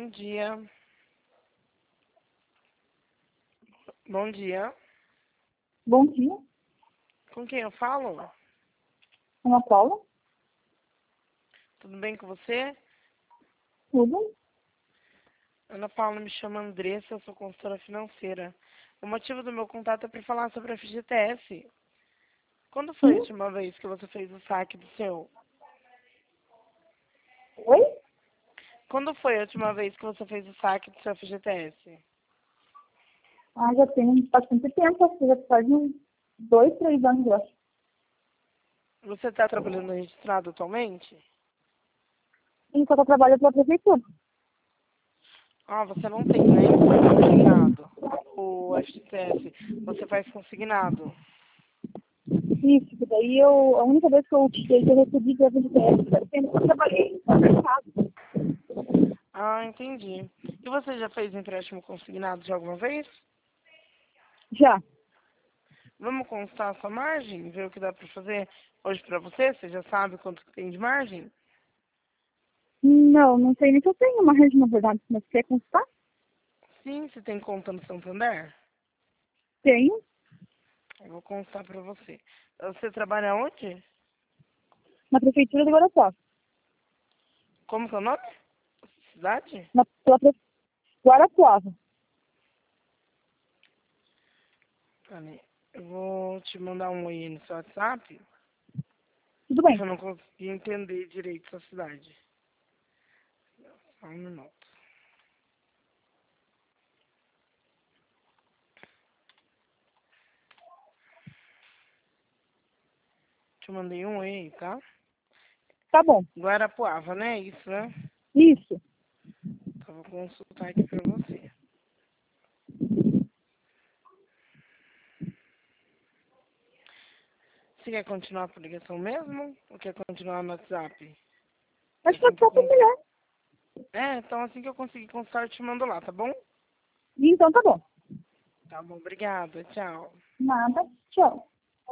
Bom dia. Bom dia. Bom dia, Com quem eu falo? Ana Paula. Tudo bem com você? Tudo? Ana Paula, me chama Andressa, eu sou consultora financeira. O motivo do meu contato é para falar sobre a FGTS. Quando foi a Sim? última vez que você fez o saque do seu? Oi? Quando foi a última vez que você fez o saque do seu FGTS? Já tem bastante tempo, acho que já faz uns 2, 3 anos, eu acho. Você está trabalhando registrado atualmente? Enquanto eu trabalho para a prefeitura. Ah, você não tem, né? Consignado. O FGTS. Você faz consignado. Isso, que daí a única vez que eu tirei que eu recebi de FGTS foi tempo que eu trabalhei no mercado. Ah, entendi. E você já fez empréstimo consignado de alguma vez? Já. Vamos constar a sua margem, ver o que dá para fazer hoje para você? Você já sabe quanto que tem de margem? Não, não sei nem se eu tenho uma rede, na verdade, mas quer constar? Sim, você tem conta no Santander? Tenho, Eu vou constar para você. Você trabalha onde? na prefeitura de Guarapuava. Como que é o nome? Cidade? Guarapuava. Peraí. Eu vou te mandar um oi no seu WhatsApp, Tudo porque bem. eu não consegui entender direito sua cidade. Só um minuto. Te mandei um oi, tá? Tá bom. Guarapuava, né? Isso, né? Isso. Então, vou consultar aqui pra você. Você quer continuar por ligação mesmo? Ou quer continuar no WhatsApp? Acho que Assim pode que eu ser cons... melhor. Então assim que eu conseguir consultar, eu te mando lá, tá bom? Então tá bom. Tá bom, obrigada. Tchau. Nada. Tchau.